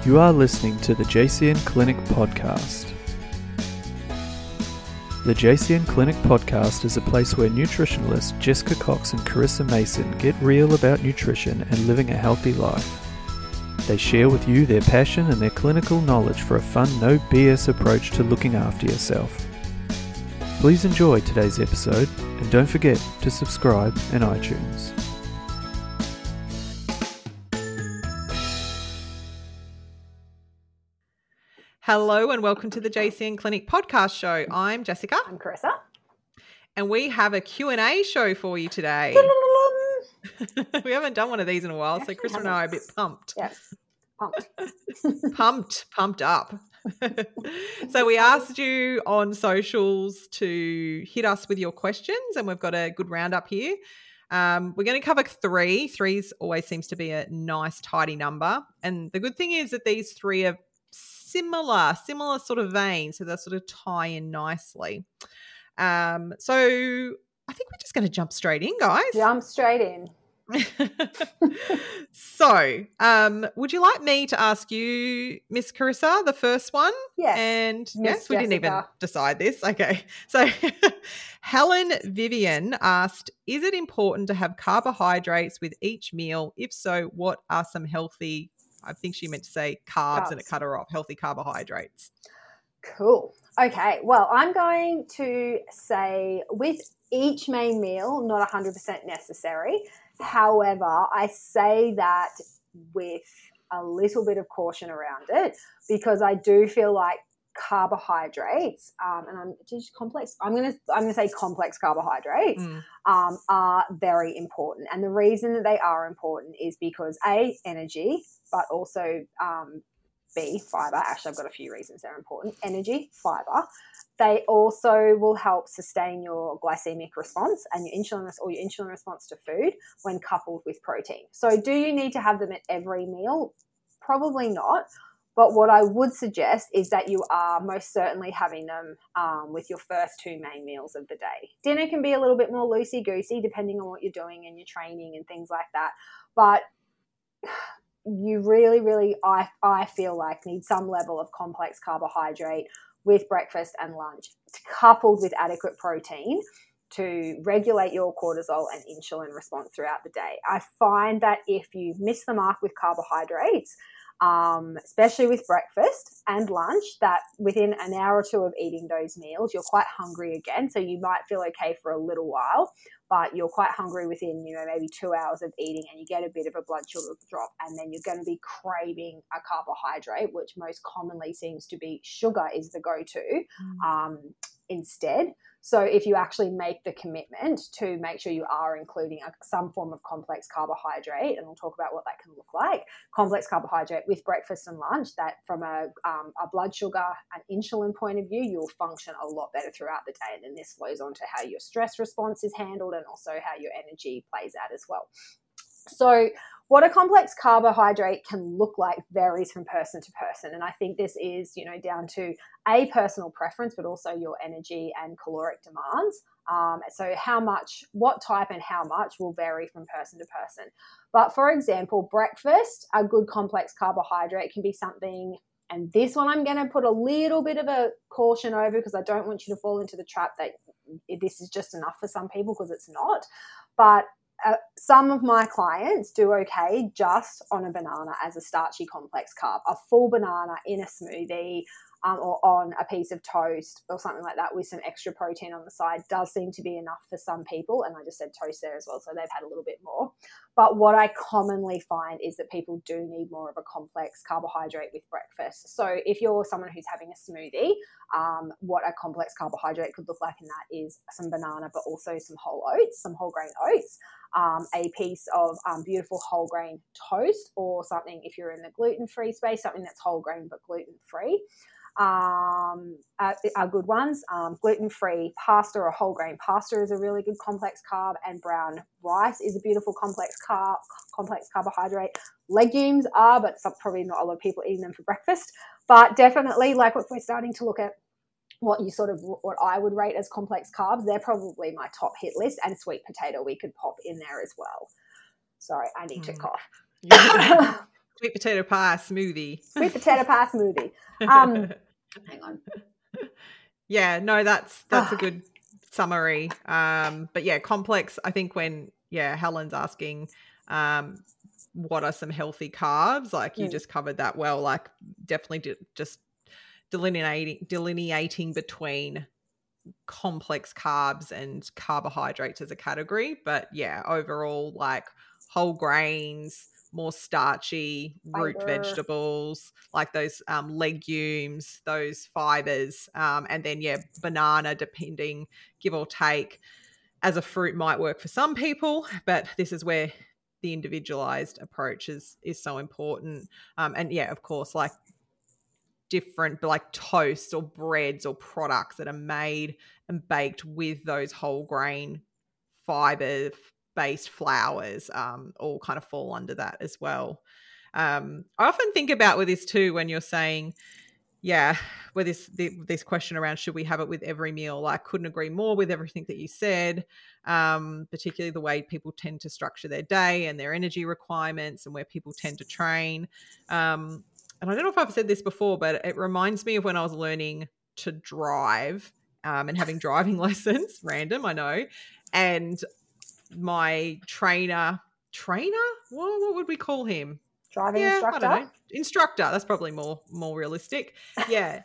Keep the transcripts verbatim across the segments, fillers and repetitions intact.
You are listening to the J C N Clinic Podcast. The J C N Clinic Podcast is a place where nutritionalists Jessica Cox and Carissa Mason get real about nutrition and living a healthy life. They share with you their passion and their clinical knowledge for a fun, no B S approach to looking after yourself. Please enjoy today's episode and don't forget to subscribe in iTunes. Hello and welcome to the J C N Clinic Podcast Show. I'm Jessica. I'm Carissa. And we have a Q and A show for you today. We haven't done one of these in a while, so Chris and I are a bit pumped. Yeah, pumped. pumped, pumped up. So we asked you on socials to hit us with your questions, and we've got a good roundup here. Um, we're going to cover three. Threes always seems to be a nice, tidy number. And the good thing is that these three are similar, similar sort of vein, so they sort of tie in nicely. Um, so I think we're just going to jump straight in, guys. Jump straight in. So, um, would you like me to ask you, Miss Carissa, the first one? Yes. And Miss yes, we didn't even Jessica. decide this. Okay. So Helen Vivian asked, is it important to have carbohydrates with each meal? If so, what are some healthy, I think she meant to say carbs, Carbs. and it cut her off, healthy carbohydrates? Cool. Okay. Well, I'm going to say with each main meal, not one hundred percent necessary. However, I say that with a little bit of caution around it because I do feel like carbohydrates, um, and I'm just complex. I'm gonna I'm gonna say complex carbohydrates Mm. um, are very important, and the reason that they are important is because A, energy, but also um, B, fiber. Actually, I've got a few reasons they're important. Energy, fiber. They also will help sustain your glycemic response and your insulin or your insulin response to food when coupled with protein. So, do you need to have them at every meal? Probably not. But what I would suggest is that you are most certainly having them um, with your first two main meals of the day. Dinner can be a little bit more loosey-goosey depending on what you're doing and your training and things like that. But you really, really, I, I feel like need some level of complex carbohydrate with breakfast and lunch coupled with adequate protein to regulate your cortisol and insulin response throughout the day. I find that if you miss the mark with carbohydrates, um, especially with breakfast and lunch, that within an hour or two of eating those meals, you're quite hungry again. So you might feel okay for a little while, but you're quite hungry within, you know, maybe two hours of eating and you get a bit of a blood sugar drop, and then you're going to be craving a carbohydrate, which most commonly seems to be sugar is the go-to Mm. um, instead. So if you actually make the commitment to make sure you are including a, some form of complex carbohydrate, and we'll talk about what that can look like, complex carbohydrate with breakfast and lunch, that from a, um, a blood sugar and insulin point of view, you'll function a lot better throughout the day. And then this flows on to how your stress response is handled and also how your energy plays out as well. So what a complex carbohydrate can look like varies from person to person. And I think this is, you know, down to a personal preference, but also your energy and caloric demands. Um, so how much, what type and how much will vary from person to person. But for example, breakfast, a good complex carbohydrate can be something, and this one I'm going to put a little bit of a caution over because I don't want you to fall into the trap that this is just enough for some people, because it's not. But Uh, some of my clients do okay just on a banana as a starchy complex carb, a full banana in a smoothie um, or on a piece of toast or something like that with some extra protein on the side does seem to be enough for some people. And I just said toast there as well, so they've had a little bit more. But what I commonly find is that people do need more of a complex carbohydrate with breakfast. So if you're someone who's having a smoothie, um, what a complex carbohydrate could look like in that is some banana, but also some whole oats, some whole grain oats. Um, a piece of um, beautiful whole grain toast, or something if you're in the gluten-free space, something that's whole grain but gluten-free. Um, are, are good ones. Um, gluten-free pasta or whole grain pasta is a really good complex carb, and brown rice is a beautiful complex carb, complex carbohydrate. Legumes are, but some, probably not a lot of people eating them for breakfast. But definitely, like if we're starting to look at what you sort of, what I would rate as complex carbs, they're probably my top hit list, and sweet potato we could pop in there as well. Sorry, I need to Mm. cough. Yeah. Sweet potato pie smoothie. Sweet potato pie smoothie. Um, hang on. Yeah, no, that's that's a good summary. Um, but yeah, complex. I think when yeah, Helen's asking, um, what are some healthy carbs? Like you Mm. just covered that well. Like definitely d- just delineating delineating between complex carbs and carbohydrates as a category. But yeah, overall, like whole grains, more starchy root Fiber. vegetables, like those um, legumes, those fibers, um, and then yeah, banana, depending, give or take, as a fruit might work for some people, but this is where the individualized approach is is so important. Um, and yeah, of course, like different like toasts or breads or products that are made and baked with those whole grain fiber based flours um, all kind of fall under that as well. Um, I often think about with this too when you're saying, yeah, with this the, this question around should we have it with every meal, I couldn't agree more with everything that you said, um, particularly the way people tend to structure their day and their energy requirements and where people tend to train. Um, and I don't know if I've said this before, but it reminds me of when I was learning to drive um, and having driving lessons, random, I know, and my trainer, trainer, what, what would we call him? Driving yeah, instructor. I don't know. Instructor. That's probably more more realistic. Yeah.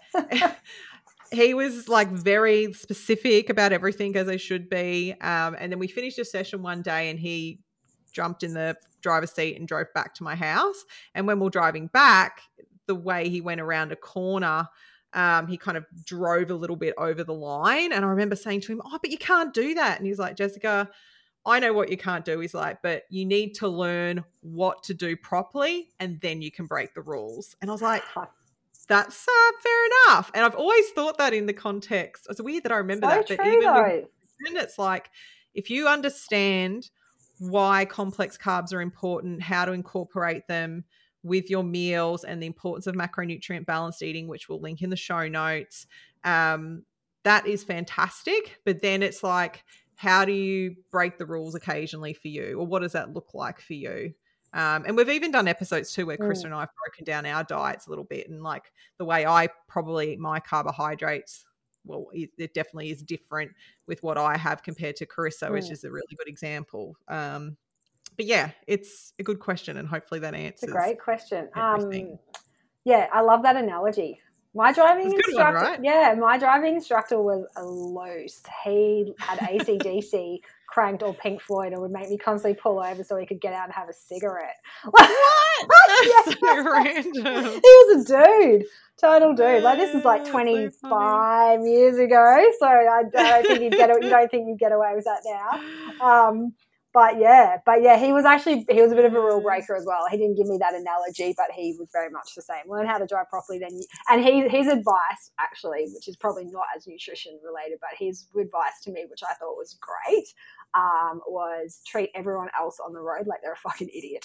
He was like very specific about everything as they should be. Um, and then we finished a session one day and he jumped in the driver's seat and drove back to my house. And when we we're driving back, the way he went around a corner, um, he kind of drove a little bit over the line. And I remember saying to him, oh, but you can't do that. And he's like, Jessica, I know what you can't do. He's like, but you need to learn what to do properly and then you can break the rules. And I was like, that's uh, fair enough. And I've always thought that in the context. It's weird that I remember So that. true, But even though. when it's like, if you understand why complex carbs are important, how to incorporate them with your meals and the importance of macronutrient balanced eating, which we'll link in the show notes, um, that is fantastic. But then it's like, how do you break the rules occasionally for you? Or what does that look like for you? Um, and we've even done episodes too where Chris Mm. and I have broken down our diets a little bit and like the way I probably eat my carbohydrates, well, it, it definitely is different with what I have compared to Carissa, which Mm. is a really good example. Um, but yeah, it's a good question and hopefully that answers. It's a great question. everything. Um, yeah, I love that analogy. My driving It's a good instructor, one, right? yeah, my driving instructor was a loose. He had A C D C cranked or Pink Floyd and would make me constantly pull over so he could get out and have a cigarette. What? That's Yeah. so random. He was a dude, total dude. Like this is like Oh, so twenty-five years ago, so I don't think you'd get. You don't think you'd get away with that now. Um, But yeah, but yeah, he was actually, he was a bit of a rule breaker as well. He didn't give me that analogy, but he was very much the same. Learn how to drive properly, then you, and he, his advice actually, which is probably not as nutrition related, but his advice to me, which I thought was great, um, was treat everyone else on the road like they're a fucking idiot.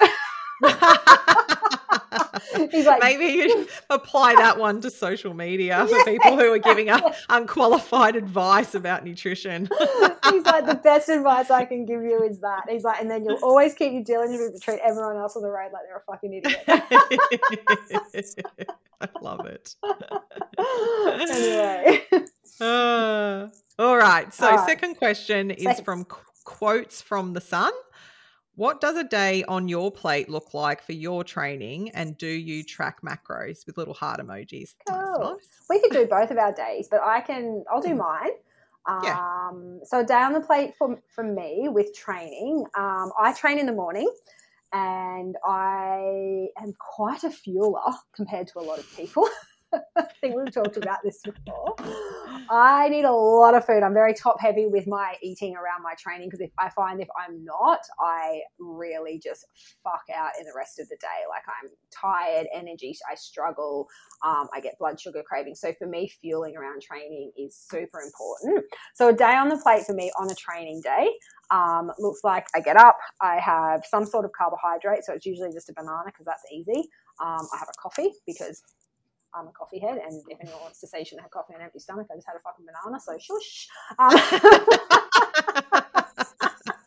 He's like, maybe you should apply that one to social media for Yes. people who are giving up unqualified advice about nutrition. He's like, the best advice I can give you is that. He's like, and then you'll always keep your diligence to treat everyone else on the road like they're a fucking idiot. I love it. Anyway. Uh, all right. So, All right. second question is Second. from Qu- Quotes from the Sun. What does a day on your plate look like for your training, and do you track macros with little heart emojis? Nice, Cool. nice. We could do both of our days, but I can, I'll do mine. Yeah. Um, so a day on the plate for, for me with training, um, I train in the morning and I am quite a fueler compared to a lot of people. I think we've talked about this before. I need a lot of food. I'm very top heavy with my eating around my training because if I find if I'm not, I really just fuck out in the rest of the day. Like I'm tired, energy, I struggle, um, I get blood sugar cravings. So for me, fueling around training is super important. So a day on the plate for me on a training day um, looks like I get up, I have some sort of carbohydrate. So it's usually just a banana because that's easy. Um, I have a coffee because I'm a coffee head, and if anyone wants to say you shouldn't have coffee on an empty stomach, I just had a fucking banana, so shush. Um,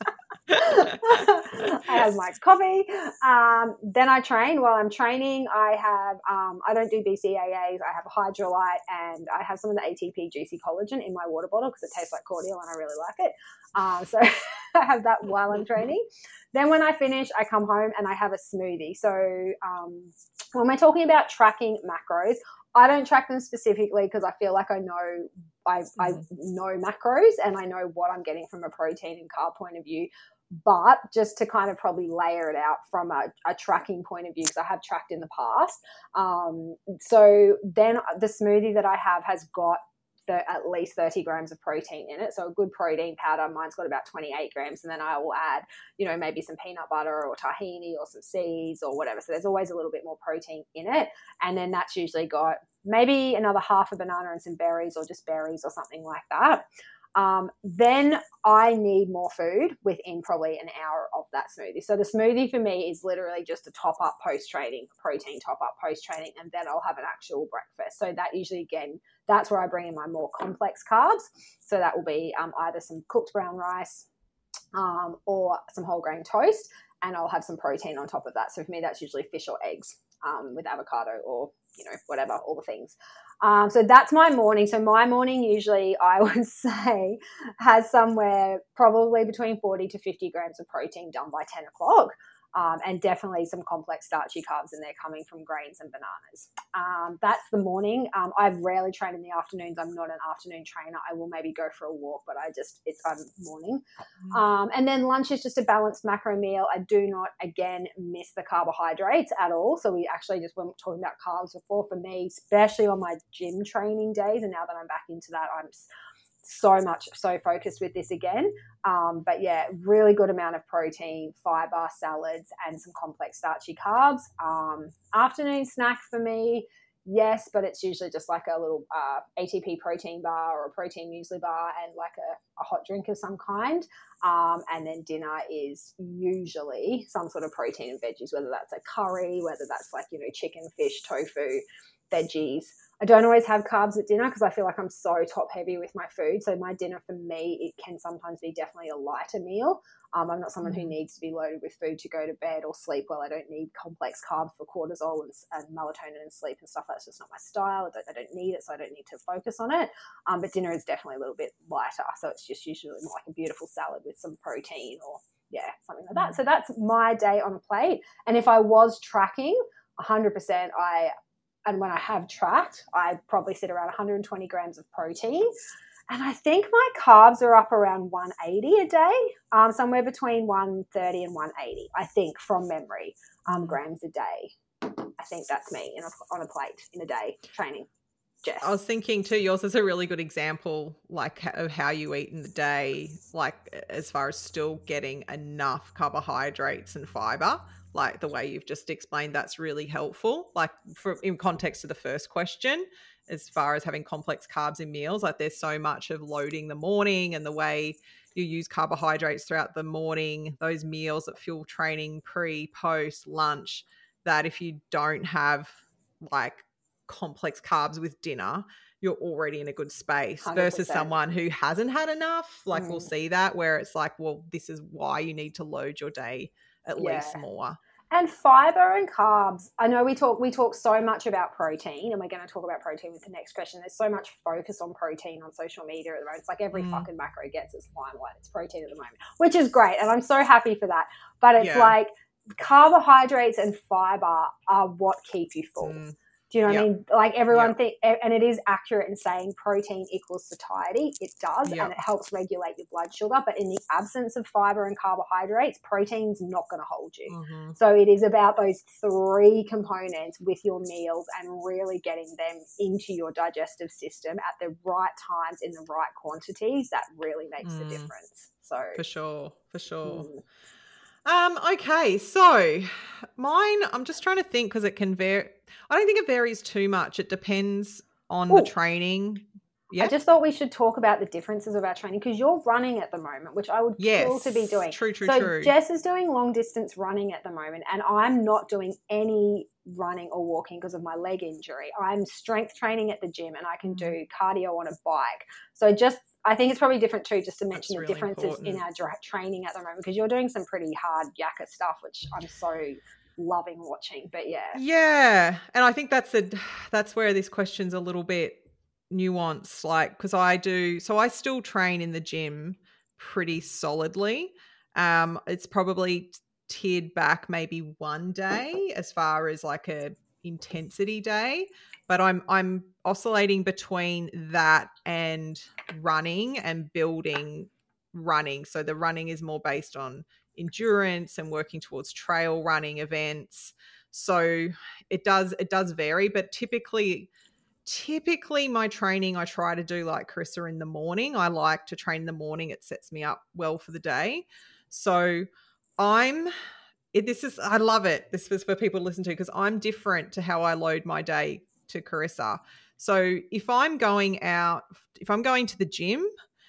I have my coffee. Um, then I train. While I'm training, I have, um, I don't do B C A As. I have a Hydrolyte and I have some of the A T P Juicy Collagen in my water bottle because it tastes like cordial and I really like it. Um, so I have that while I'm training. Then when I finish, I come home and I have a smoothie. So um, when we're talking about tracking macros, I don't track them specifically because I feel like I know I, I know macros and I know what I'm getting from a protein and carb point of view. But just to kind of probably layer it out from a, a tracking point of view, because I have tracked in the past. Um, so then the smoothie that I have has got the, at least thirty grams of protein in it. So a good protein powder, mine's got about twenty-eight grams. And then I will add, you know, maybe some peanut butter or tahini or some seeds or whatever. So there's always a little bit more protein in it. And then that's usually got maybe another half a banana and some berries or just berries or something like that. Um, then I need more food within probably an hour of that smoothie. So the smoothie for me is literally just a top up post training, protein top up post training, and then I'll have an actual breakfast. So that usually, again, that's where I bring in my more complex carbs. So that will be um, either some cooked brown rice um, or some whole grain toast, and I'll have some protein on top of that. So for me, that's usually fish or eggs um, with avocado or, you know, whatever, all the things. Um, so that's my morning. So my morning usually, I would say, has somewhere probably between forty to fifty grams of protein done by ten o'clock. Um, and definitely some complex starchy carbs in there coming from grains and bananas. Um, that's the morning. Um, I rarely train in the afternoons. I'm not an afternoon trainer. I will maybe go for a walk, but I just, it's I'm morning. Um, and then lunch is just a balanced macro meal. I do not, again, miss the carbohydrates at all. So we actually just were talking about carbs before. For me, especially on my gym training days, and now that I'm back into that, I'm so much, so focused with this again. Um, but yeah, really good amount of protein, fiber, salads, and some complex starchy carbs. Um, afternoon snack for me, yes, but it's usually just like a little uh, A T P protein bar or a protein muesli bar and like a, a hot drink of some kind. Um, and then dinner is usually some sort of protein and veggies, whether that's a curry, whether that's like, you know, chicken, fish, tofu, veggies. I don't always have carbs at dinner because I feel like I'm so top heavy with my food. So my dinner for me, it can sometimes be definitely a lighter meal. Um, I'm not someone who needs to be loaded with food to go to bed or sleep well. I don't need complex carbs for cortisol and, and melatonin and sleep and stuff. That's just not my style. I don't, I don't need it, so I don't need to focus on it. Um, but dinner is definitely a little bit lighter. So it's just usually more like a beautiful salad with some protein or, yeah, something like that. So that's my day on a plate. And if I was tracking, one hundred percent I – and when I have tracked, I probably sit around one hundred twenty grams of protein. And I think my carbs are up around one eighty a day, um, somewhere between one thirty and one eighty, I think, from memory, um, grams a day. I think that's me in a, on a plate in a day training. Jess. I was thinking too, yours is a really good example like of how you eat in the day, like as far as still getting enough carbohydrates and fiber. Like the way you've just explained, that's really helpful. Like for in context to the first question, as far as having complex carbs in meals, like there's so much of loading the morning and the way you use carbohydrates throughout the morning, those meals that fuel training, pre, post, lunch, that if you don't have like complex carbs with dinner, you're already in a good space one hundred percent versus someone who hasn't had enough. Like mm. we'll see that where it's like, well, this is why you need to load your day at yeah. least more. And fiber and carbs. I know we talk we talk so much about protein, and we're going to talk about protein with the next question. There's so much focus on protein on social media at the moment. It's like every mm. fucking macro gets its limelight. It's protein at the moment, which is great, and I'm so happy for that. But it's yeah. like carbohydrates and fiber are what keep you full. Mm. Do you know yep. what I mean? Like everyone yep. think, and it is accurate in saying protein equals satiety. It does, yep. and it helps regulate your blood sugar. But in the absence of fiber and carbohydrates, protein's not going to hold you. Mm-hmm. So it is about those three components with your meals and really getting them into your digestive system at the right times in the right quantities. That really makes mm. the difference. So for sure, for sure. Mm. Um, okay, so mine, I'm just trying to think because it can vary. I don't think it varies too much. It depends on Ooh. the training. Yeah. I just thought we should talk about the differences of our training because you're running at the moment, which I would yes. kill to be doing. True, true, so true. Jess is doing long distance running at the moment and I'm not doing any running or walking because of my leg injury. I'm strength training at the gym and I can do cardio on a bike. So just, I think it's probably different too, just to mention That's the really differences important. in our dra- training at the moment, because you're doing some pretty hard yakka stuff, which I'm so loving watching. But yeah. Yeah. And I think that's a, that's where this question's a little bit nuanced, like, because I do, so I still train in the gym pretty solidly. Um, it's probably tiered back maybe one day as far as like a intensity day, but I'm I'm oscillating between that and running and building running. So the running is more based on endurance and working towards trail running events. So it does it does vary, but typically Typically, my training, I try to do like Carissa in the morning. I like to train in the morning. It sets me up well for the day. So I'm, it, this is, I love it. This was for people to listen to, because I'm different to how I load my day to Carissa. So if I'm going out, if I'm going to the gym,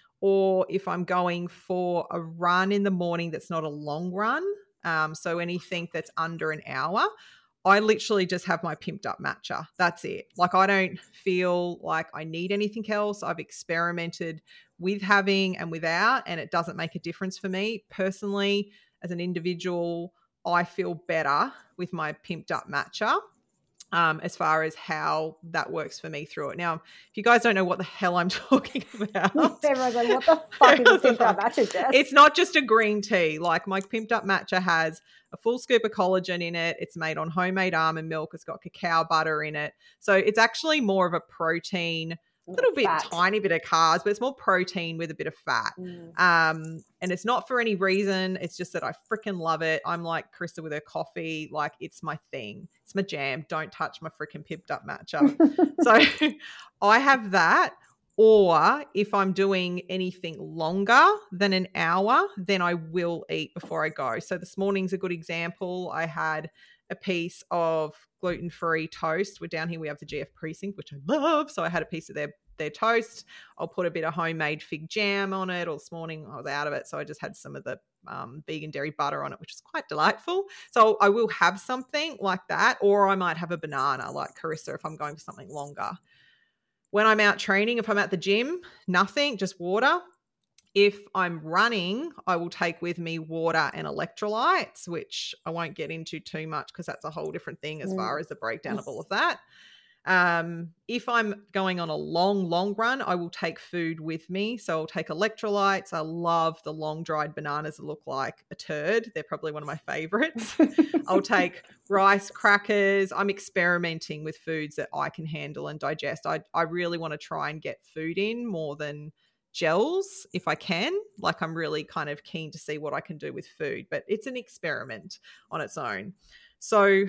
or if I'm going for a run in the morning that's not a long run, um, so anything that's under an hour, I literally just have my pimped up matcha. That's it. Like, I don't feel like I need anything else. I've experimented with having and without, and it doesn't make a difference for me. Personally, as an individual, I feel better with my pimped up matcha. Um, as far as how that works for me through it. Now, if you guys don't know what the hell I'm talking about. Everyone's like, what the fuck is a pimped up matcha, Jess? It's not just a green tea. Like, my pimped up matcha has a full scoop of collagen in it. It's made on homemade almond milk. It's got cacao butter in it. So it's actually more of a protein, a little bit, fat. tiny bit of carbs, but it's more protein with a bit of fat. Mm. Um, and it's not for any reason. It's just that I freaking love it. I'm like Carissa with her coffee. Like, it's my thing. It's my jam. Don't touch my freaking pimped up matcha. So I have that. Or if I'm doing anything longer than an hour, then I will eat before I go. So this morning's a good example. I had a piece of gluten-free toast. We're down here, we have the G F precinct, which I love. So I had a piece of their, their toast. I'll put a bit of homemade fig jam on it. Or this morning I was out of it, so I just had some of the um, vegan dairy butter on it, which is quite delightful. So I will have something like that, or I might have a banana like Carissa if I'm going for something longer. When I'm out training, if I'm at the gym, nothing, just water. If I'm running, I will take with me water and electrolytes, which I won't get into too much because that's a whole different thing as mm. far as the breakdown of all of that. Um, if I'm going on a long, long run, I will take food with me. So I'll take electrolytes. I love the long dried bananas that look like a turd. They're probably one of my favorites. I'll take rice, crackers. I'm experimenting with foods that I can handle and digest. I, I really want to try and get food in more than gels if I can. Like, I'm really kind of keen to see what I can do with food, but it's an experiment on its own. So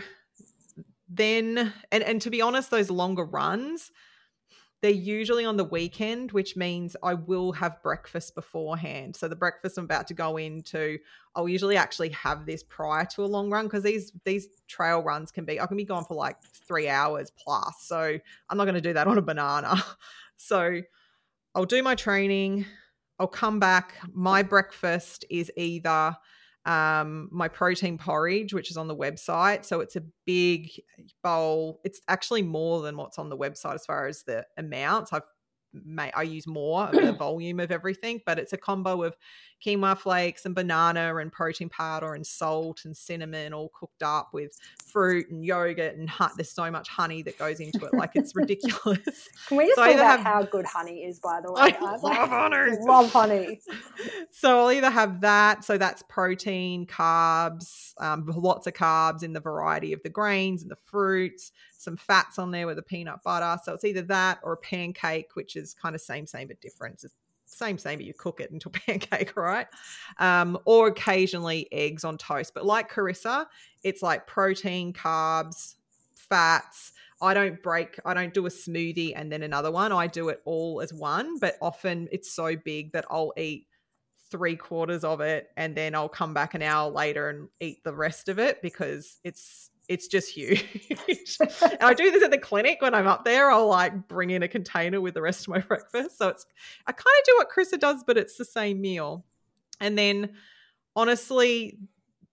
then, and, and to be honest, those longer runs, they're usually on the weekend, which means I will have breakfast beforehand. So the breakfast I'm about to go into, I'll usually actually have this prior to a long run, because these these trail runs can be, I can be gone for like three hours plus. So I'm not going to do that on a banana. So I'll do my training. I'll come back. My breakfast is either um, my protein porridge, which is on the website. So it's a big bowl. It's actually more than what's on the website as far as the amounts. I've made, I use more of the volume of everything, but it's a combo of quinoa flakes and banana and protein powder and salt and cinnamon, all cooked up with fruit and yogurt and honey. There's so much honey that goes into it. Like, it's ridiculous. Can we just so talk about have, how good honey is, by the way? I, I love like, honey. love honey. So I'll either have that. So that's protein, carbs, um, lots of carbs in the variety of the grains and the fruits, some fats on there with the peanut butter. So it's either that or a pancake, which is kind of same, same, but different. It's same, same, but you cook it into a pancake, right? Um, or occasionally eggs on toast. But like Carissa, it's like protein, carbs, fats. I don't break, I don't do a smoothie and then another one. I do it all as one, but often it's so big that I'll eat three quarters of it and then I'll come back an hour later and eat the rest of it, because it's it's just huge. And I do this at the clinic when I'm up there. I'll like bring in a container with the rest of my breakfast. So it's, I kind of do what Carissa does, but it's the same meal. And then honestly,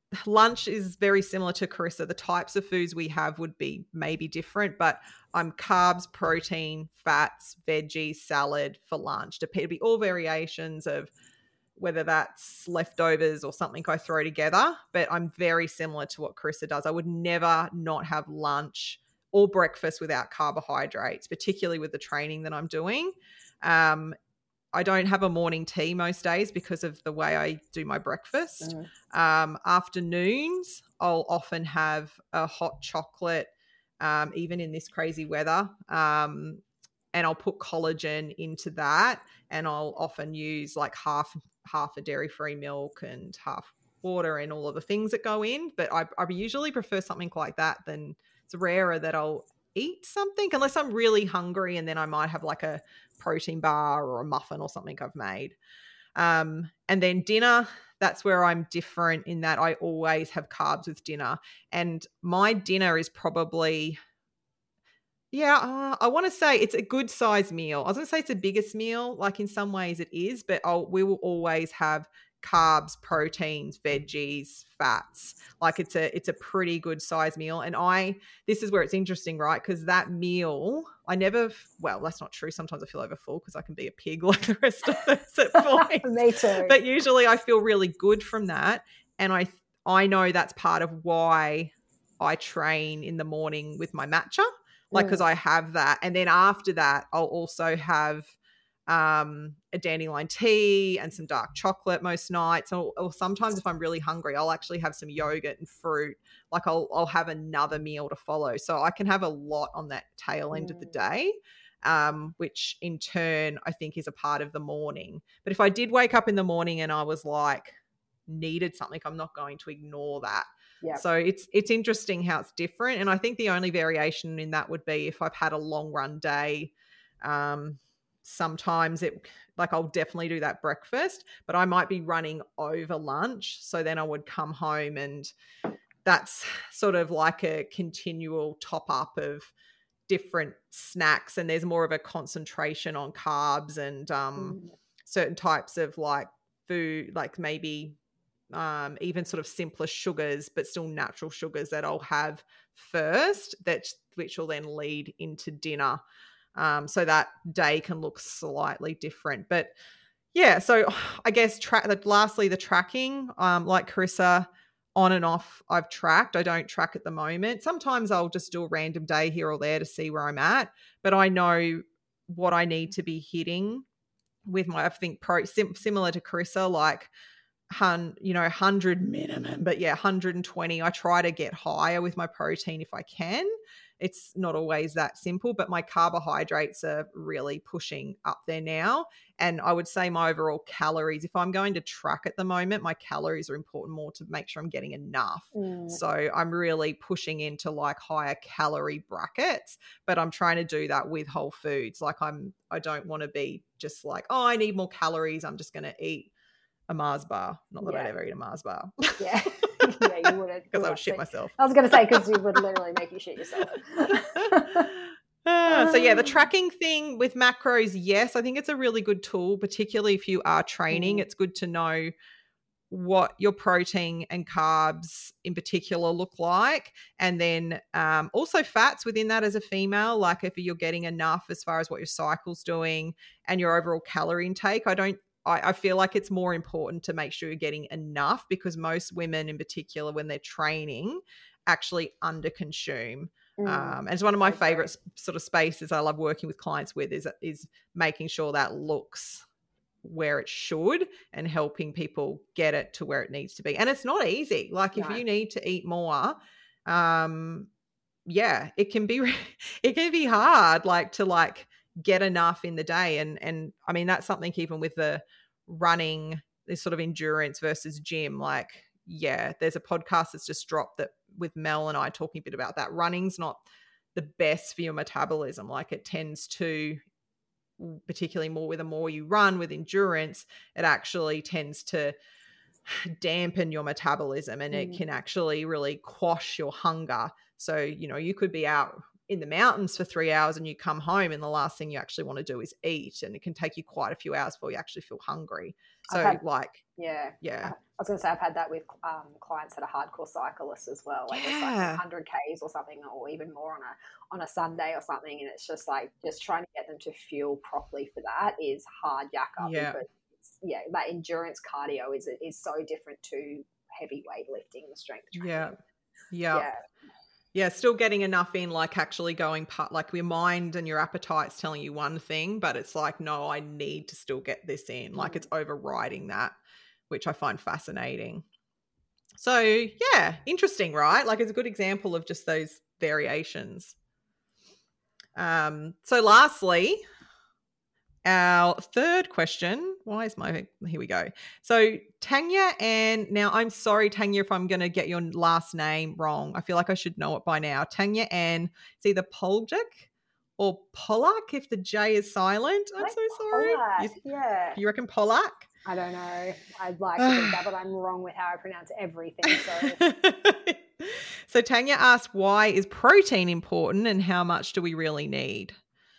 lunch is very similar to Carissa. The types of foods we have would be maybe different, but I'm carbs, protein, fats, veggies, salad for lunch. It'd be all variations of whether that's leftovers or something I throw together, but I'm very similar to what Carissa does. I would never not have lunch or breakfast without carbohydrates, particularly with the training that I'm doing. Um, I don't have a morning tea most days because of the way I do my breakfast. Mm. Um, afternoons, I'll often have a hot chocolate, um, even in this crazy weather. Um, and I'll put collagen into that, and I'll often use like half half a dairy-free milk and half water and all of the things that go in. But I, I usually prefer something like that. Than it's rarer that I'll eat something unless I'm really hungry, and then I might have like a protein bar or a muffin or something I've made. Um, and then dinner, that's where I'm different in that I always have carbs with dinner. And my dinner is probably... Yeah, uh, I want to say it's a good size meal. I was going to say it's the biggest meal. Like in some ways it is, but I'll, we will always have carbs, proteins, veggies, fats. Like it's a it's a pretty good size meal. And I this is where it's interesting, right? Because that meal, I never. Well, that's not true. Sometimes I feel over full because I can be a pig like the rest of us at points. Me too. But usually I feel really good from that, and I I know that's part of why I train in the morning with my matcha. Like, because I have that. And then after that, I'll also have um, a dandelion tea and some dark chocolate most nights. Or, or sometimes if I'm really hungry, I'll actually have some yogurt and fruit. Like I'll, I'll have another meal to follow. So I can have a lot on that tail end mm. of the day, um, which in turn I think is a part of the morning. But if I did wake up in the morning and I was like needed something, I'm not going to ignore that. Yep. So it's it's interesting how it's different. And I think the only variation in that would be if I've had a long run day. Um, sometimes it like I'll definitely do that breakfast, but I might be running over lunch. So then I would come home, and that's sort of like a continual top up of different snacks. And there's more of a concentration on carbs and um, mm. certain types of like food, like maybe um, even sort of simpler sugars, but still natural sugars that I'll have first, that which will then lead into dinner. Um, so that day can look slightly different. But yeah, so I guess tra- lastly, the tracking, um, like Carissa, on and off I've tracked. I don't track at the moment. Sometimes I'll just do a random day here or there to see where I'm at, but I know what I need to be hitting with my, I think pro, sim- similar to Carissa, like hun, you know, one hundred minimum, but yeah, one hundred twenty. I try to get higher with my protein if I can. It's not always that simple, but my carbohydrates are really pushing up there now. And I would say my overall calories, if I'm going to track at the moment, my calories are important more to make sure I'm getting enough. Mm. So I'm really pushing into like higher calorie brackets, but I'm trying to do that with whole foods. Like I'm, I don't want to be just like, oh, I need more calories, I'm just going to eat a Mars bar. Not that yeah. I'd ever eat a Mars bar. Yeah. Yeah, you wouldn't. Because I would shit myself. I was going to say, because you would literally make you shit yourself. uh, so yeah, the tracking thing with macros, yes, I think it's a really good tool, particularly if you are training. Mm. It's good to know what your protein and carbs in particular look like. And then um, also fats within that as a female, like if you're getting enough as far as what your cycle's doing and your overall calorie intake. I don't I feel like it's more important to make sure you're getting enough, because most women in particular, when they're training, actually underconsume. Mm. Um, and it's one of my okay. favorite sort of spaces I love working with clients with is, is making sure that looks where it should and helping people get it to where it needs to be. And it's not easy. Like if no. you need to eat more, um, yeah, it can be, it can be hard, like to like, get enough in the day. And, and I mean, that's something even with the running, this sort of endurance versus gym, like, yeah, there's a podcast that's just dropped that with Mel and I talking a bit about that. Running's not the best for your metabolism. Like it tends to, particularly more with the more you run with endurance, it actually tends to dampen your metabolism and mm. it can actually really quash your hunger. So, you know, you could be out in the mountains for three hours and you come home and the last thing you actually want to do is eat, and it can take you quite a few hours before you actually feel hungry. So had, like, yeah, yeah. I was going to say I've had that with um, clients that are hardcore cyclists as well. Like yeah. it's like one hundred Ks or something, or even more on a on a Sunday or something, and it's just like just trying to get them to fuel properly for that is hard yakka. Yeah. Because it's, yeah, that endurance cardio is is so different to heavy weightlifting and strength training. Yeah. Yeah. Yeah. Yeah, still getting enough in, like actually going part, like your mind and your appetite's telling you one thing, but it's like, no, I need to still get this in. Like it's overriding that, which I find fascinating. So yeah, interesting, right? Like it's a good example of just those variations. Um, so lastly, our third question, why is my, here we go. So Tanya, and now I'm sorry, Tanya, if I'm going to get your last name wrong. I feel like I should know it by now. Tanya Ann, it's either Poljic or Pollack if the J is silent. I'm like so sorry. Pollack, You, yeah. you reckon Pollack? I don't know. I'd like to think that, but I'm wrong with how I pronounce everything. So, so Tanya asked, why is protein important and how much do we really need?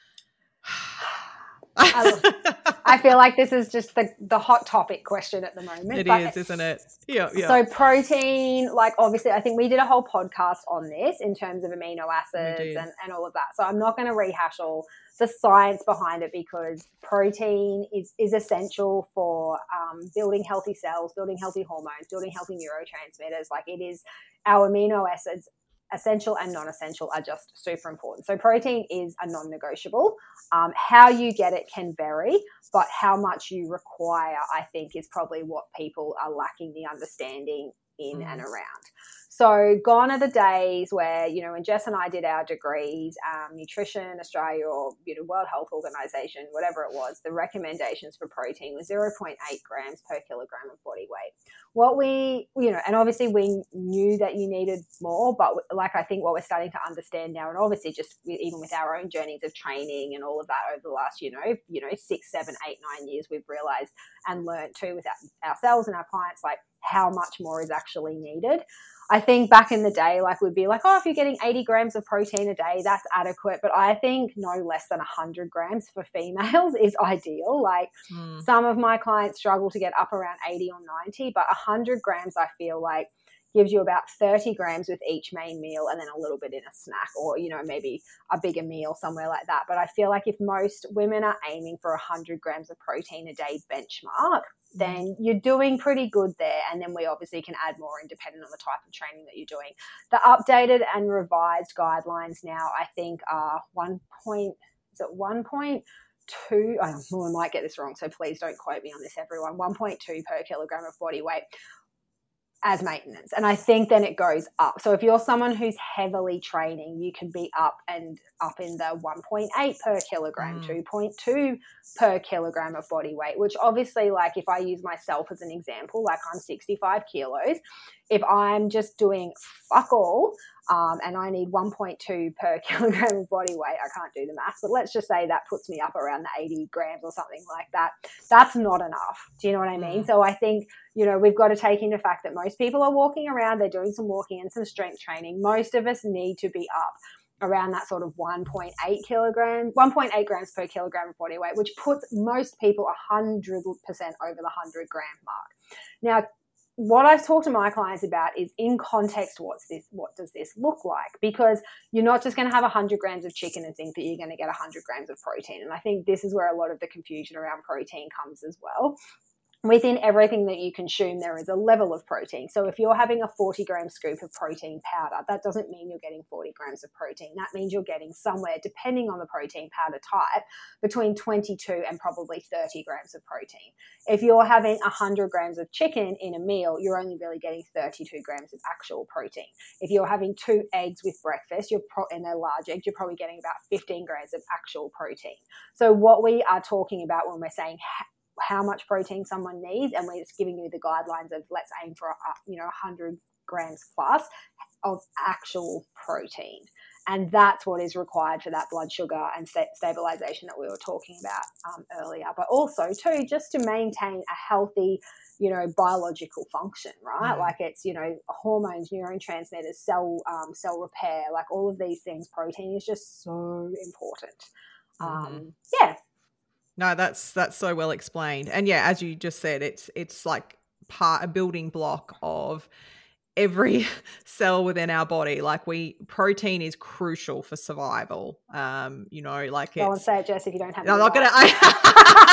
I, I feel like this is just the, the hot topic question at the moment. It but is, isn't it? Yeah, yeah. So protein, like obviously, I think we did a whole podcast on this in terms of amino acids and, and all of that. So I'm not going to rehash all the science behind it because protein is, is essential for um, building healthy cells, building healthy hormones, building healthy neurotransmitters. Like it is our amino acids, essential and non-essential, are just super important. So protein is a non-negotiable. Um, how you get it can vary, but how much you require, I think, is probably what people are lacking the understanding in mm. and around. So gone are the days where, you know, when Jess and I did our degrees, um, Nutrition Australia or, you know, World Health Organization, whatever it was, the recommendations for protein was zero point eight grams per kilogram of body weight. What we, you know, and obviously we knew that you needed more, but like I think what we're starting to understand now, and obviously just even with our own journeys of training and all of that over the last, you know, you know, six, seven, eight, nine years, we've realized and learned too with our, ourselves and our clients, like how much more is actually needed. I think back in the day, like we'd be like, oh, if you're getting eighty grams of protein a day, that's adequate. But I think no less than one hundred grams for females is ideal. Like mm. some of my clients struggle to get up around eighty or ninety, but one hundred grams I feel like gives you about thirty grams with each main meal and then a little bit in a snack or, you know, maybe a bigger meal somewhere like that. But I feel like if most women are aiming for one hundred grams of protein a day benchmark, then you're doing pretty good there. And then we obviously can add more independent on the type of training that you're doing. The updated and revised guidelines now, I think, are one point, is it one point two? Oh, well, I might get this wrong, so please don't quote me on this, everyone. one point two per kilogram of body weight as maintenance. And I think then it goes up. So if you're someone who's heavily training, you can be up and up in the one point eight per kilogram, mm. two point two per kilogram of body weight, which obviously, like if I use myself as an example, like I'm sixty-five kilos, if I'm just doing fuck all um, and I need one point two per kilogram of body weight, I can't do the math, but let's just say that puts me up around the eighty grams or something like that. That's not enough. Do you know what I mean? Mm. So I think, you know, we've got to take into fact that most people are walking around, they're doing some walking and some strength training. Most of us need to be up around that sort of one point eight kilograms, one point eight grams per kilogram of body weight, which puts most people one hundred percent over the one hundred gram mark. Now, what I've talked to my clients about is in context, what's this, what does this look like? Because you're not just going to have one hundred grams of chicken and think that you're going to get one hundred grams of protein. And I think this is where a lot of the confusion around protein comes as well. Within everything that you consume, there is a level of protein. So if you're having a forty gram scoop of protein powder, that doesn't mean you're getting forty grams of protein. That means you're getting somewhere, depending on the protein powder type, between twenty-two and probably thirty grams of protein. If you're having one hundred grams of chicken in a meal, you're only really getting thirty-two grams of actual protein. If you're having two eggs with breakfast, you're pro- and they're large eggs, you're probably getting about fifteen grams of actual protein. So what we are talking about when we're saying how much protein someone needs, and we're just giving you the guidelines of let's aim for, uh, you know, one hundred grams plus of actual protein. And that's what is required for that blood sugar and sta- stabilization that we were talking about um, earlier. But also, too, just to maintain a healthy, you know, biological function, right? Mm. Like it's, you know, hormones, neurotransmitters, cell um, cell repair, like all of these things. Protein is just so important. Mm-hmm. Um, yeah. No, that's that's so well explained. And yeah, as you just said, it's it's like part a building block of every cell within our body. Like we protein is crucial for survival. Um, you know, like it's go and say it, Jess, if you don't have I'm not gonna I,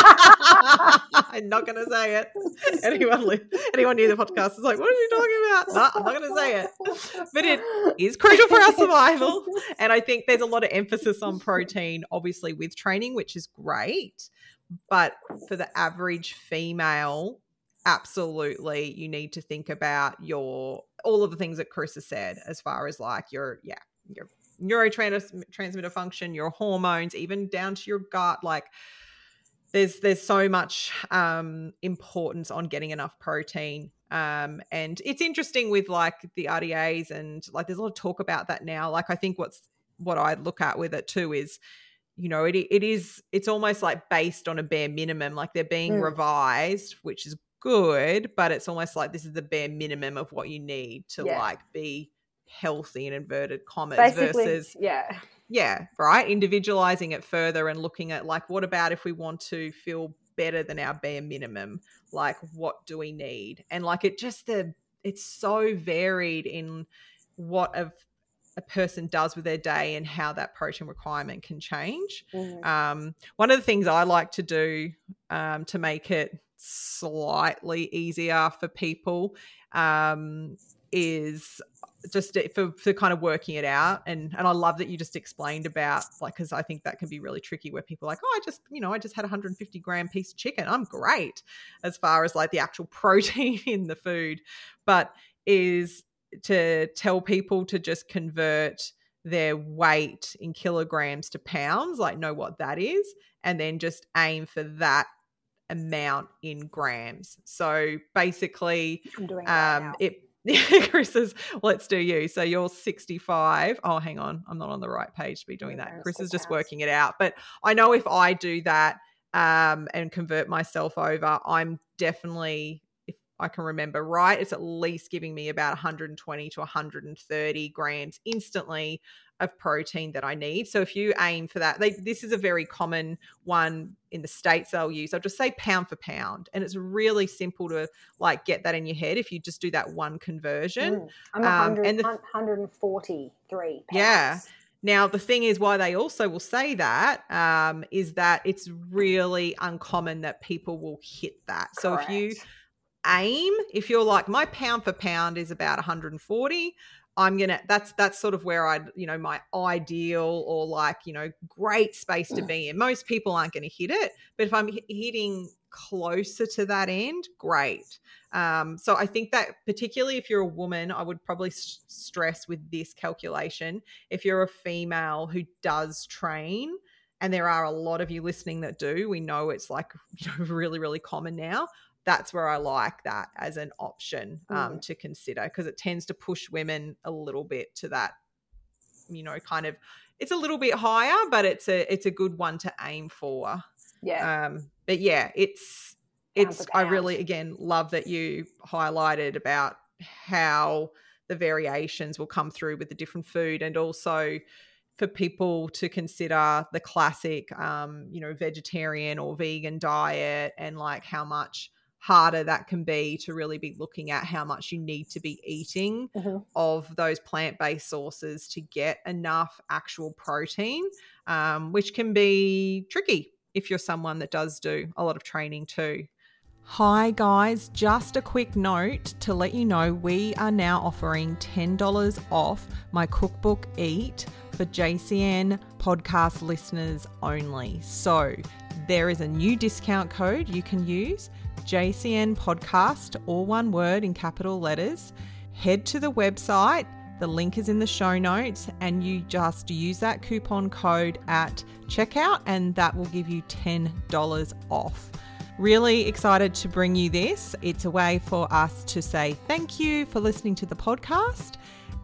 I'm not gonna say it. Anyone anyone new to the podcast is like, what are you talking about? No, I'm not gonna say it. But it is crucial for our survival. And I think there's a lot of emphasis on protein, obviously, with training, which is great. But for the average female, absolutely, you need to think about your all of the things that Chris has said, as far as like your yeah your neurotransmitter function, your hormones, even down to your gut. Like there's there's so much um, importance on getting enough protein. Um, and it's interesting with like the R D As and like there's a lot of talk about that now. Like I think what's what I look at with it too is, you know, it it is it's almost like based on a bare minimum. Like they're being mm. revised, which is good, but it's almost like this is the bare minimum of what you need to yeah. like be healthy in inverted commas. Basically, versus yeah yeah right individualizing it further and looking at like, what about if we want to feel better than our bare minimum, like what do we need? And like it just the it's so varied in what a, a person does with their day and how that protein requirement can change. Mm-hmm. um one of the things I like to do um to make it slightly easier for people um is just for, for kind of working it out. And and I love that you just explained about like, because I think that can be really tricky where people are like, oh, I just, you know, I just had a one hundred fifty gram piece of chicken. I'm great as far as like the actual protein in the food. But is to tell people to just convert their weight in kilograms to pounds, like know what that is, and then just aim for that amount in grams. So basically I'm doing that um now. it Chris says, let's do you. So you're sixty-five. Oh, hang on. I'm not on the right page to be doing that. Chris is just working it out. But I know if I do that um, and convert myself over, I'm definitely, if I can remember right, it's at least giving me about one hundred twenty to one hundred thirty grams instantly of protein that I need. So if you aim for that, they, this is a very common one in the States they'll use. I'll just say pound for pound. And it's really simple to like get that in your head if you just do that one conversion. Mm, I'm one hundred, um, and the, one hundred forty-three pounds. Yeah. Now, the thing is why they also will say that um, is that it's really uncommon that people will hit that. Correct. So if you aim, if you're like, my pound for pound is about one hundred forty, I'm going to, that's, that's sort of where I, you know, my ideal or like, you know, great space to be in. Most people aren't going to hit it, but if I'm hitting closer to that end, great. Um, so I think that particularly if you're a woman, I would probably st- stress with this calculation. If you're a female who does train, and there are a lot of you listening that do, we know it's like, you know, really, really common now. That's where I like that as an option um, mm. to consider, because it tends to push women a little bit to that, you know, kind of, it's a little bit higher, but it's a it's a good one to aim for. Yeah. Um, but yeah, it's it's I really again love that you highlighted about how the variations will come through with the different food, and also for people to consider the classic, um, you know, vegetarian or vegan diet, and like how much harder that can be to really be looking at how much you need to be eating mm-hmm. of those plant-based sources to get enough actual protein, um, which can be tricky if you're someone that does do a lot of training too. Hi guys, just a quick note to let you know we are now offering ten dollars off my cookbook Eat for J C N podcast listeners only. So there is a new discount code you can use, J C N podcast, all one word in capital letters. Head to the website, the link is in the show notes, and you just use that coupon code at checkout and that will give you ten dollars off. Really excited to bring you this. It's a way for us to say thank you for listening to the podcast,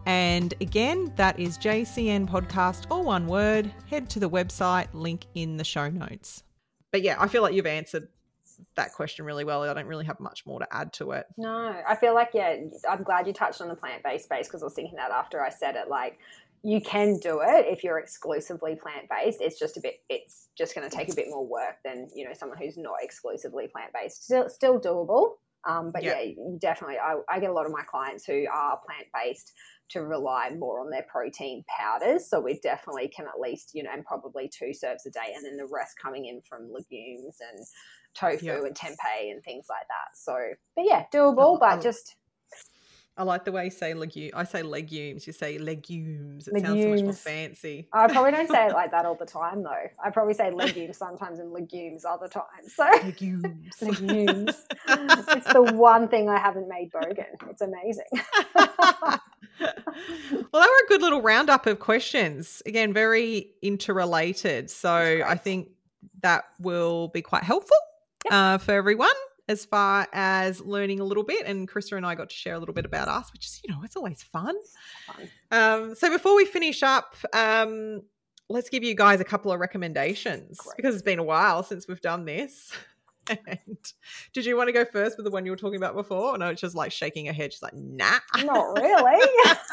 And again, that is J C N Podcast, all one word. Head to the website, link in the show notes. But yeah, I feel like you've answered that question really well. I don't really have much more to add to it. No, I feel like, yeah, I'm glad you touched on the plant-based space, because I was thinking that after I said it, like, you can do it if you're exclusively plant-based. It's just a bit, it's just going to take a bit more work than, you know, someone who's not exclusively plant-based. Still, still doable. Um, but yeah, yeah definitely. I, I get a lot of my clients who are plant-based to rely more on their protein powders. So we definitely can at least, you know, and probably two serves a day, and then the rest coming in from legumes and tofu yep. and tempeh and things like that. So, but yeah, doable, but I, just. I like the way you say legume. I say legumes. You say legumes. It legumes. sounds so much more fancy. I probably don't say it like that all the time, though. I probably say legumes sometimes and legumes other times. So legumes. legumes. It's the one thing I haven't made bogan. It's amazing. Well, they were a good little roundup of questions. Again, very interrelated. So I think that will be quite helpful yep. uh, for everyone as far as learning a little bit. And Carissa and I got to share a little bit about us, which is, you know, it's always fun. fun. Um, so before we finish up, um, let's give you guys a couple of recommendations Great. because it's been a while since we've done this. And did you want to go first with the one you were talking about before? No, it's just like shaking her head. She's like, nah. Not really.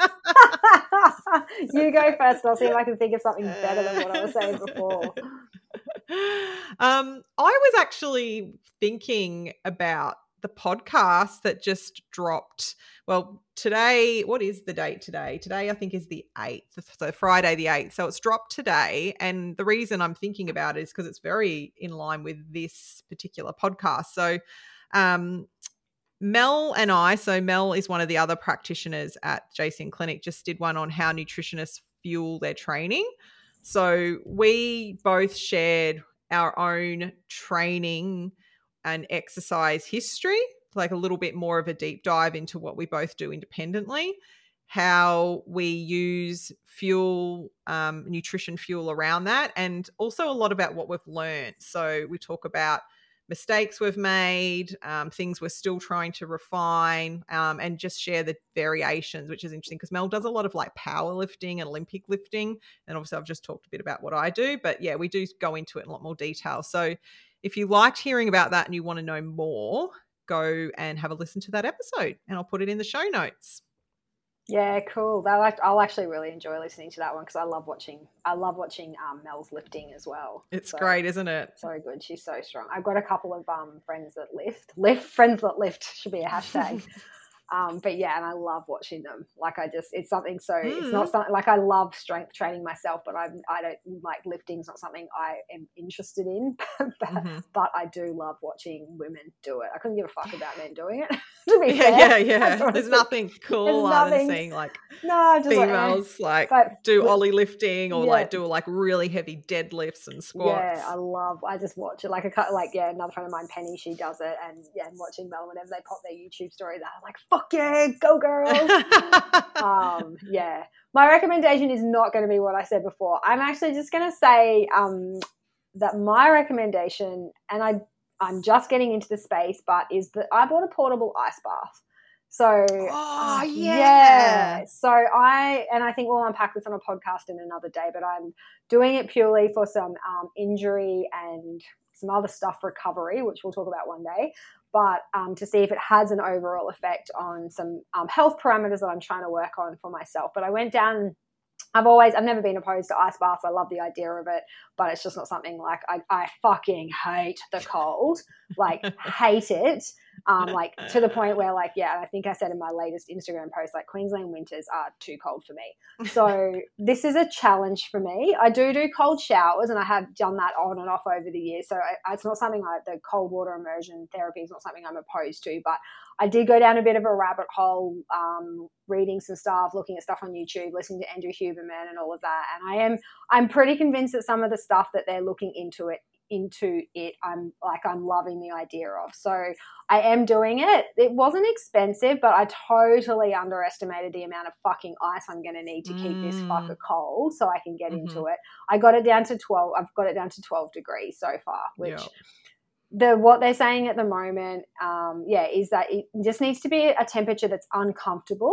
You go first. I'll see if I can think of something better than what I was saying before. Um, I was actually thinking about the podcast that just dropped. Well, today, what is the date today? Today, I think, is the eighth, so Friday the eighth. So it's dropped today. And the reason I'm thinking about it is because it's very in line with this particular podcast. So um, Mel and I, so Mel is one of the other practitioners at J C N Clinic, just did one on how nutritionists fuel their training. So we both shared our own training and exercise history, like a little bit more of a deep dive into what we both do independently, how we use fuel, um, nutrition fuel around that, and also a lot about what we've learned. So we talk about mistakes we've made, um, things we're still trying to refine, um, and just share the variations, which is interesting because Mel does a lot of like powerlifting and Olympic lifting. And obviously I've just talked a bit about what I do, but yeah, we do go into it in a lot more detail. So if you liked hearing about that and you want to know more, go and have a listen to that episode, and I'll put it in the show notes. Yeah, cool. That like I'll actually really enjoy listening to that one because I love watching. I love watching um, Mel's lifting as well. It's so, great, isn't it? So good. She's so strong. I've got a couple of um friends that lift. Lift friends that lift should be a hashtag. Um, but yeah, and I love watching them. Like I just, it's something so, mm. it's not something, like I love strength training myself, but I I don't, like lifting's not something I am interested in, but, mm-hmm. but I do love watching women do it. I couldn't give a fuck about men doing it. to be yeah, fair. yeah, yeah. There's nothing cooler than seeing like no, just females like, like but, do Ollie lifting or yeah. like do like really heavy deadlifts and squats. Yeah, I love, I just watch it. Like a like, yeah, another friend of mine, Penny, she does it, and yeah, and watching Mel whenever they pop their YouTube story, that I'm like, fuck yeah, go girls. um, yeah, my recommendation is not going to be what I said before. I'm actually just going to say um, that my recommendation, and I, I'm just getting into the space, but is that I bought a portable ice bath. So, oh, yeah. yeah. So I, and I think we'll unpack this on a podcast in another day, but I'm doing it purely for some um, injury and some other stuff recovery, which we'll talk about one day, but um, to see if it has an overall effect on some um, health parameters that I'm trying to work on for myself. But I went down, I've always, I've never been opposed to ice baths. I love the idea of it, but it's just not something like, I, I fucking hate the cold, like hate it. Um, like to the point where like, yeah, I think I said in my latest Instagram post, like Queensland winters are too cold for me. So this is a challenge for me. I do do cold showers and I have done that on and off over the years. So I, it's not something like the cold water immersion therapy is not something I'm opposed to, but I did go down a bit of a rabbit hole, um, reading some stuff, looking at stuff on YouTube, listening to Andrew Huberman and all of that. And I am, I'm pretty convinced that some of the stuff that they're looking into it, into it, I'm like, I'm loving the idea of. So I am doing it. It wasn't expensive, but I totally underestimated the amount of fucking ice I'm going to need to keep mm. this fucker cold so I can get mm-hmm. into it. I got it down to twelve. I've got it down to twelve degrees so far, which yep. the what they're saying at the moment, um, yeah, is that it just needs to be a temperature that's uncomfortable.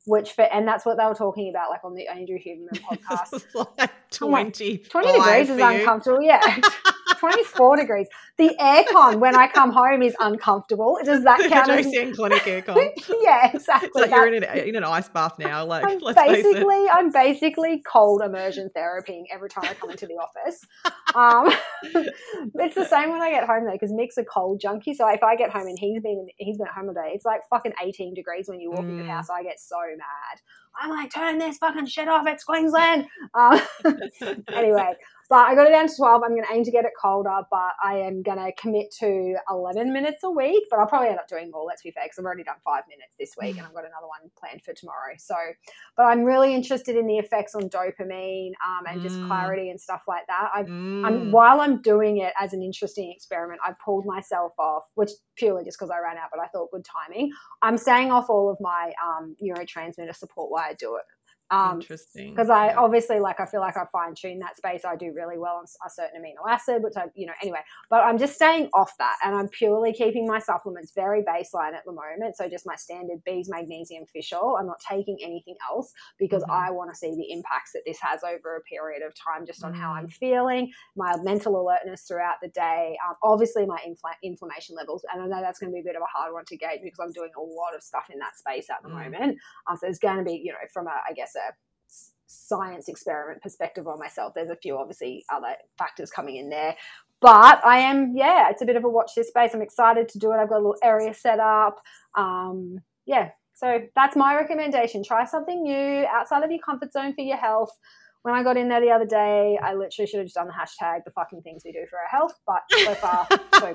which for, and that's what they were talking about, like on the Andrew Huberman podcast. Like twenty, twenty degrees is uncomfortable. Yeah. twenty-four degrees. The aircon when I come home is uncomfortable. Does that count as J C N clinic aircon? Yeah, exactly. It's like you're in an, in an ice bath now. Like, I'm let's basically, face it. I'm basically cold immersion therapying every time I come into the office. Um, it's the same when I get home though, because Mick's a cold junkie. So if I get home and he's been he's been at home all day, it's like fucking eighteen degrees when you walk mm. in the house. I get so mad. I'm like, turn this fucking shit off. It's Queensland. Um, anyway. But I got it down to twelve. I'm going to aim to get it colder, but I am going to commit to eleven minutes a week. But I'll probably end up doing more, let's be fair, because I've already done five minutes this week and I've got another one planned for tomorrow. So, but I'm really interested in the effects on dopamine um, and just mm. clarity and stuff like that. I've, mm. I'm, while I'm doing it as an interesting experiment, I've pulled myself off, which purely just because I ran out, but I thought good timing. I'm staying off all of my um, neurotransmitter support while I do it. Um, Interesting. Because I obviously, like, I feel like I fine tune that space. I do really well on a certain amino acid, which I, you know, anyway. But I'm just staying off that, and I'm purely keeping my supplements very baseline at the moment. So just my standard B's magnesium fish oil. I'm not taking anything else because mm-hmm. I want to see the impacts that this has over a period of time, just on mm-hmm. how I'm feeling, my mental alertness throughout the day. Um, obviously, my infl- inflammation levels, and I know that's going to be a bit of a hard one to gauge because I'm doing a lot of stuff in that space at the mm-hmm. moment. Um, so there's going to be, you know, from a, I guess, a science experiment perspective on myself, there's a few obviously other factors coming in there, but I am yeah it's a bit of a watch this space. I'm excited to do it. I've got a little area set up. Um yeah so that's my recommendation. Try something new outside of your comfort zone for your health. When I got in there the other day, I literally should have just done the hashtag the fucking things we do for our health, but so far so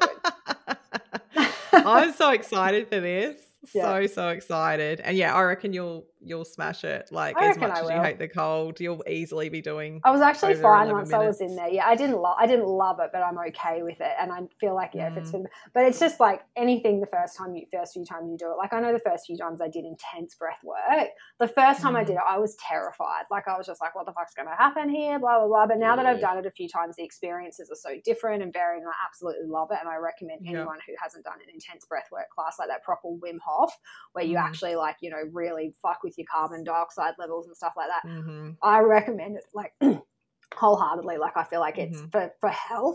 good. I'm so excited for this. Yeah. So, so excited. And yeah, I reckon you'll you'll smash it. Like I as much I as will. you hate the cold, you'll easily be doing I was actually fine once minutes. I was in there. Yeah, I didn't love I didn't love it, but I'm okay with it. And I feel like, yeah, mm. if it's been but it's just like anything the first time you first few times you do it. Like I know the first few times I did intense breath work. The first time mm. I did it, I was terrified. Like I was just like, what the fuck's gonna happen here? Blah blah blah. But now yeah. that I've done it a few times, the experiences are so different and varied, and I absolutely love it. And I recommend anyone yeah. who hasn't done an intense breath work class like that proper Wim Hof, where you mm. actually like, you know, really fuck with your carbon dioxide levels and stuff like that. Mm-hmm. I recommend it like wholeheartedly. Like I feel like it's mm-hmm. for, for health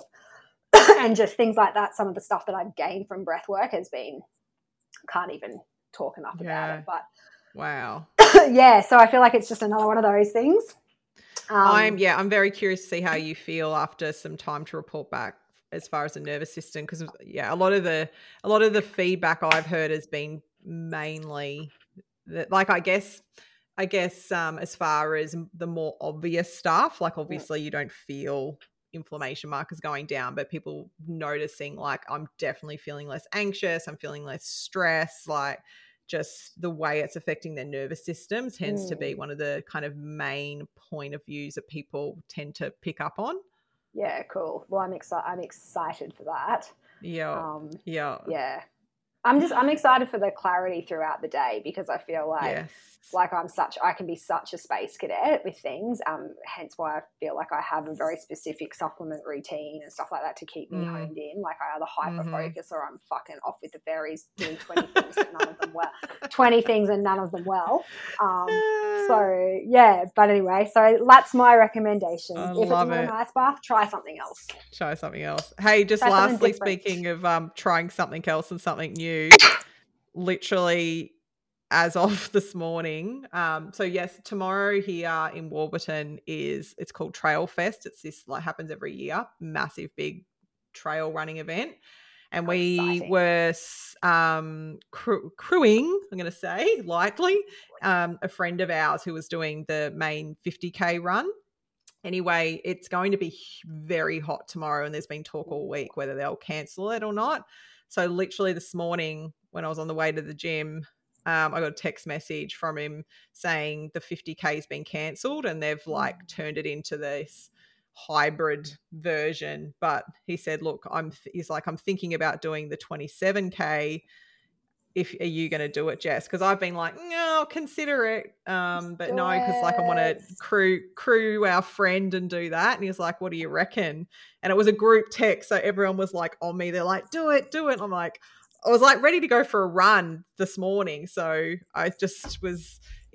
and just things like that. Some of the stuff that I've gained from breath work has been, can't even talk enough yeah. about it, but wow. yeah. So I feel like it's just another one of those things. Um, I'm, yeah, I'm very curious to see how you feel after some time to report back as far as the nervous system. Cause yeah, a lot of the, a lot of the feedback I've heard has been mainly that, like, I guess, I guess um, as far as the more obvious stuff, like obviously you don't feel inflammation markers going down, but people noticing like I'm definitely feeling less anxious, I'm feeling less stress, like just the way it's affecting their nervous system tends mm. to be one of the kind of main point of views that people tend to pick up on. Yeah, cool. Well, I'm excited. I'm excited for that. Yeah. Um, yeah. Yeah. I'm just, I'm excited for the clarity throughout the day because I feel like, yes. like I'm such, I can be such a space cadet with things. Um, hence why I feel like I have a very specific supplement routine and stuff like that to keep me mm. honed in. Like I either hyper focus mm-hmm. or I'm fucking off with the fairies doing twenty things, but none of them well, twenty things and none of them well. Um, so yeah, but anyway, so that's my recommendation. I if it's not it. an ice bath, try something else. Try something else. Hey, just try lastly, speaking of um, trying something else and something new, literally as of this morning. Um, so yes, tomorrow here in Warburton is, it's called Trail Fest. It's this, like, happens every year, massive big trail running event. And How we exciting. were um, crew- crewing, I'm going to say lightly, um, a friend of ours who was doing the main fifty K run. Anyway, it's going to be very hot tomorrow, and there's been talk all week whether they'll cancel it or not. So literally this morning when I was on the way to the gym, um, I got a text message from him saying the fifty K has been cancelled and they've like turned it into this hybrid version. But he said, look, I'm, th- he's like, I'm thinking about doing the twenty-seven K. If are you going to do it, Jess? Because I've been like, no, I'll consider it. Um, but do no, because like I want to crew crew our friend and do that. And he was like, what do you reckon? And it was a group text. So everyone was like on me. They're like, do it, do it. And I'm like, I was like ready to go for a run this morning. So I just was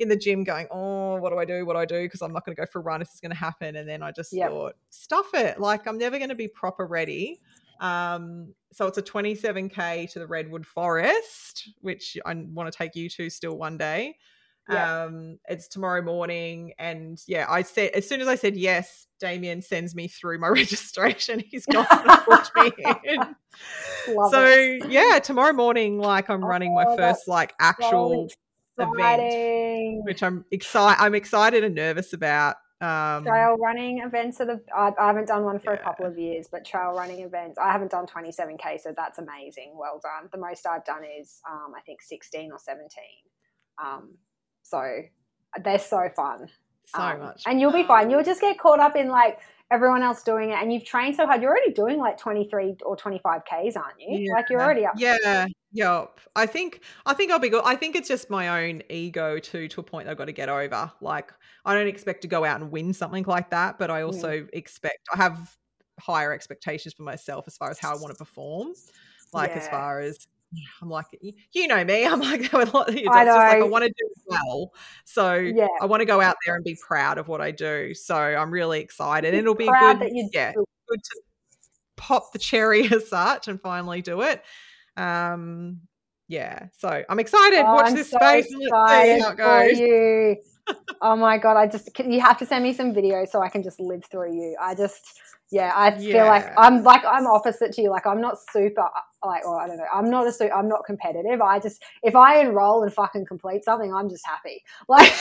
in the gym going, oh, what do I do? What do I do? Because I'm not going to go for a run if it's going to happen. And then I just Yep. thought, stuff it. Like, I'm never going to be proper ready. Um, so it's a twenty-seven K to the Redwood Forest, which I want to take you to still one day. Yeah. Um, it's tomorrow morning. And yeah, I said, as soon as I said yes, Damien sends me through my registration. He's gone and booked me in. Love so it. yeah, tomorrow morning, like I'm running my Oh, first like actual so event, exciting. which I'm excited. I'm excited and nervous about. Um, Trail running events are the I, I haven't done one for Yeah. a couple of years, but trail running events, I haven't done twenty-seven K, so that's amazing. Well done. The most I've done is um, I think sixteen or seventeen. Um, so they're so fun. so um, much, and you'll be fine. You'll just get caught up in like everyone else doing it, and you've trained so hard. You're already doing like twenty-three or twenty-five Ks, aren't you? Yeah. Like you're already up. Yeah. Yep. I think I think I'll be good. I think it's just my own ego too, to a point that I've got to get over. Like, I don't expect to go out and win something like that, but I also mm. expect I have higher expectations for myself as far as how I want to perform. Like, yeah. as far as I'm like, you know me, I'm like, it's I just like I want to do well. So yeah. I want to go out there and be proud of what I do. So I'm really excited. Be It'll be proud good. That you yeah, do. good to pop the cherry as such and finally do it. Um, yeah. So I'm excited. Oh, Watch I'm this so space and let's see how it goes. For you. Oh my God. I just, you have to send me some videos so I can just live through you. I just, yeah, I Yeah. feel like I'm like, I'm opposite to you. Like I'm not super like, or I don't know. I'm not a, I'm not competitive. I just, if I enroll and fucking complete something, I'm just happy. Like,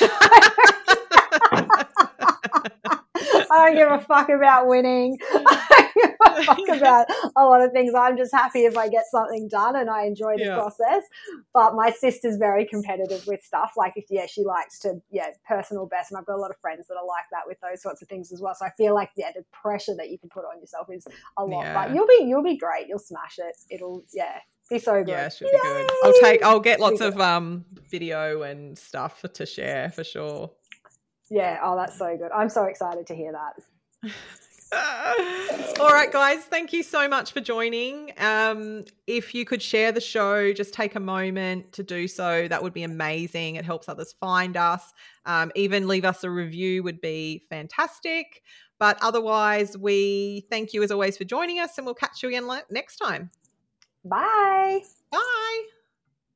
I don't give a fuck about winning. I don't give a fuck about a lot of things. I'm just happy if I get something done and I enjoy the Yeah. process. But my sister's very competitive with stuff. Like, if, yeah, she likes to, yeah, personal best. And I've got a lot of friends that are like that with those sorts of things as well. So I feel like, yeah, the pressure that you can put on yourself is a lot. Yeah. But you'll be, you'll be great. You'll smash it. It'll, yeah, be so good. Yeah, it should Yay! be good. I'll take, I'll get lots Should be of um video and stuff to share for sure. Yeah. Oh, that's so good. I'm so excited to hear that. All right, guys, thank you so much for joining. Um, if you could share the show, just take a moment to do so. That would be amazing. It helps others find us. Um, even leave us a review would be fantastic. But otherwise, we thank you as always for joining us, and we'll catch you again next time. Bye. Bye.